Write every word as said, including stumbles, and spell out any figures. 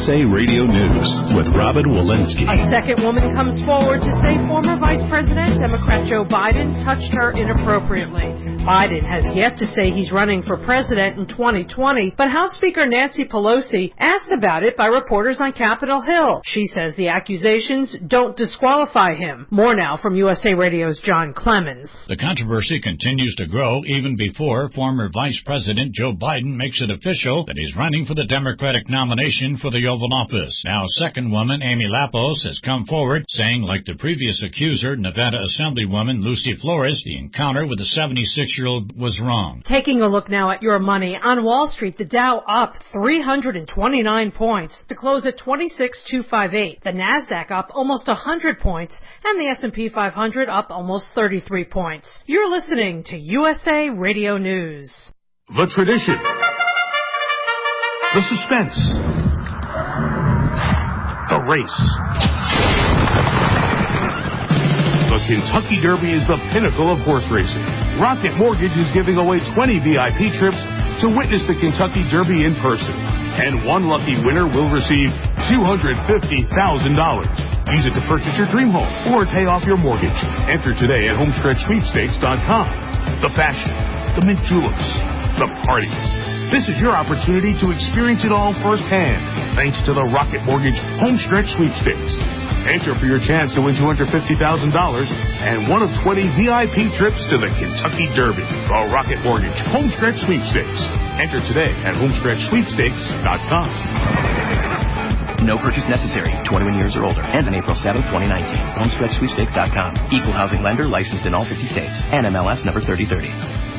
S A Radio News with Robin Walensky. A second woman comes forward to say former Vice President Democrat Joe Biden touched her inappropriately. Biden has yet to say he's running for president in twenty twenty, but House Speaker Nancy Pelosi asked about it by reporters on Capitol Hill. She says the accusations don't disqualify him. More now from U S A Radio's John Clemens. The controversy continues to grow even before former Vice President Joe Biden makes it official that he's running for the Democratic nomination for the Oval Office. Now, second woman Amy Lapos has come forward saying, like the previous accuser, Nevada Assemblywoman Lucy Flores, the encounter with the seventy-six-year-old was wrong. Taking a look now at your money. On Wall Street, the Dow up three hundred twenty-nine points to close at twenty-six thousand two hundred fifty-eight. The Nasdaq up almost one hundred points, and the S and P five hundred up almost thirty-three points. You're listening to U S A Radio News. The tradition. The suspense. The race. The Kentucky Derby is the pinnacle of horse racing. Rocket Mortgage is giving away twenty V I P trips to witness the Kentucky Derby in person. And one lucky winner will receive two hundred fifty thousand dollars. Use it to purchase your dream home or pay off your mortgage. Enter today at homestretch sweepstakes dot com. The fashion, the mint juleps, the parties. This is your opportunity to experience it all firsthand, thanks to the Rocket Mortgage Homestretch Sweepstakes. Enter for your chance to win two hundred fifty thousand dollars and one of twenty V I P trips to the Kentucky Derby. The Rocket Mortgage Homestretch Sweepstakes. Enter today at homestretch sweepstakes dot com. No purchase necessary. twenty-one years or older. Ends on April seventh, twenty nineteen. homestretch sweepstakes dot com. Equal housing lender licensed in all fifty states. N M L S number thirty thirty.